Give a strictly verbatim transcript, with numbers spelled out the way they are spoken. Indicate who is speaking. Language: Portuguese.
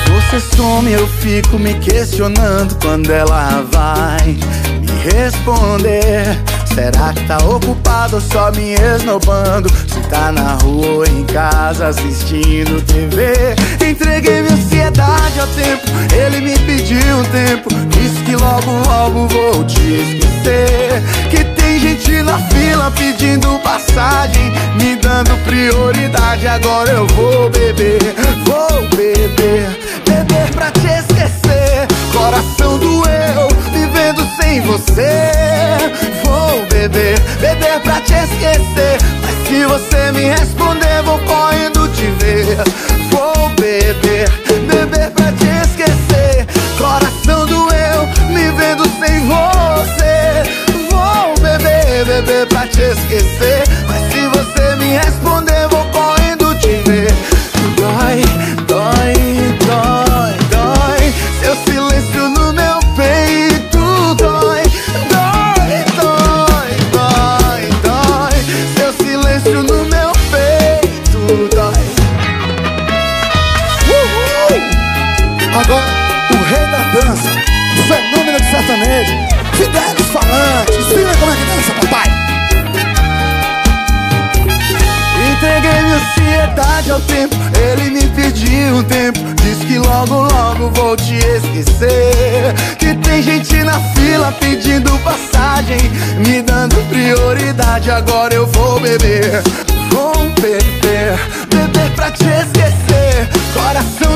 Speaker 1: Você some, eu fico me questionando quando ela vai me responder. Será que tá ocupado ou só me esnobando? Se tá na rua ou em casa assistindo T V. Entreguei minha ansiedade ao tempo, ele me pediu um tempo. Disse que logo logo vou te esquecer. Que tem gente na fila pedindo passagem, me dando prioridade. Agora eu vou beber, vou beber, beber pra te esquecer. Coração doeu, vivendo sem você. Vou beber, beber pra te esquecer. Mas se você me responder, vou correndo te ver. Vou beber, beber pra te esquecer. Coração doeu, me vendo sem você. Vou beber, beber pra te esquecer. Mas se você me responder, vou correndo te ver. Dói, dói, dói, dói. Seu silêncio no meu peito. Dói, dói, dói, dói, dói. Seu silêncio no meu peito. Dói.
Speaker 2: Uhul! Agora, o rei da dança, o fenômeno de sertanejo, Fidelis Falante. Ensina como é que dança, papai.
Speaker 1: Entreguei minha ansiedade ao tempo, ele me pediu um tempo. Diz que logo logo vou te esquecer. Que tem gente na fila pedindo passagem, me dando prioridade. Agora eu vou beber, vou beber, beber pra te esquecer. Coração